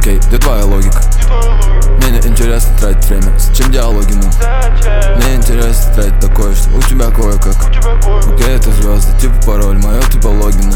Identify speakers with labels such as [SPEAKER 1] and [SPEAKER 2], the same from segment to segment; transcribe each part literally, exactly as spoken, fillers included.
[SPEAKER 1] Окей, где твоя логика? Мне не интересно тратить время, зачем диалоги, ну? Мне интересно тратить такое, что у тебя кое-как. Окей, это звезды, типа пароль, моё типа логина.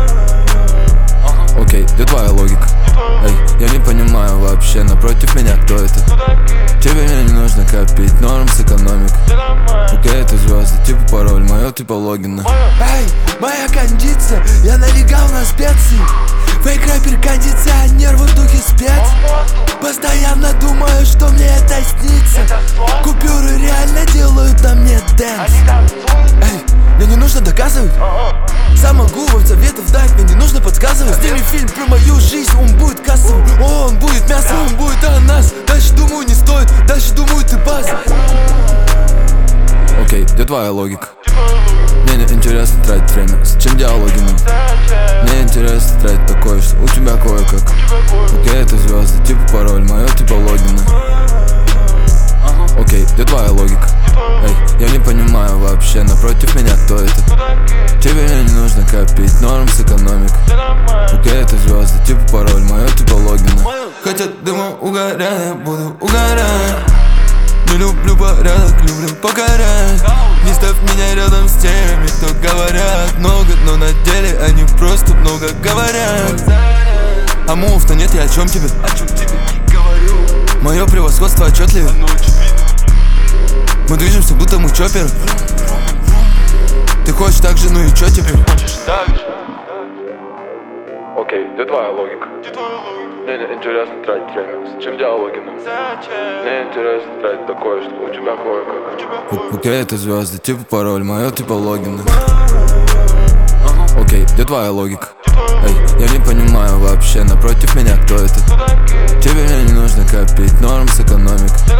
[SPEAKER 1] Окей, где твоя логика? Эй, я не понимаю вообще, напротив меня кто это? Тебе мне не нужно копить, норм с экономикой. Окей, это звезды, типа пароль, моё типа логина.
[SPEAKER 2] Эй, моя кондиция, я налегал на специи. Фейк рэпер, кондиционер в духе спец. Постоянно думаю, что мне это снится. Купюры реально делают на мне дэнс. Эй, мне не нужно доказывать. Сам могу вам советов дать, мне не нужно подсказывать. Сними фильм про мою жизнь, он будет кассовым. О, он будет мясом, он будет о нас. Дальше думаю не стоит, дальше думаю ты база.
[SPEAKER 1] Окей, где твоя логика? Мне не интересно тратить время, зачем диалоги, ну? Мне интересно тратить такое, что у тебя кое-как. Окей, это звезды, типа пароль, моё типа логина. Окей, где твоя логика? Эй, я не понимаю вообще, напротив меня кто это? Тебе мне не нужно копить, норм с экономикой. Окей, это звезды, типа пароль, моё типа логина.
[SPEAKER 2] Хотят дымом угорая, буду угорать. Не люблю порядок, люблю покорять. Не ставь меня рядом с теми, кто говорят много, но на деле они просто много говорят. А мув-то нет, я о чем тебе? О чем тебе не говорю. Мое превосходство отчетливо. Мы движемся, будто мы чопперы. Ты хочешь так же, ну и чё теперь?
[SPEAKER 1] Окей, где твоя логика? Мне не интересно тратить время, зачем диалоги, ну? Мне интересно тратить такое, что у тебя кое-как. Окей, это звезды, типа пароль, моё типа логина. Окей, где твоя логика? Эй, я не понимаю вообще, напротив меня кто это? Тебе мне не нужно копить, норм с экономикой.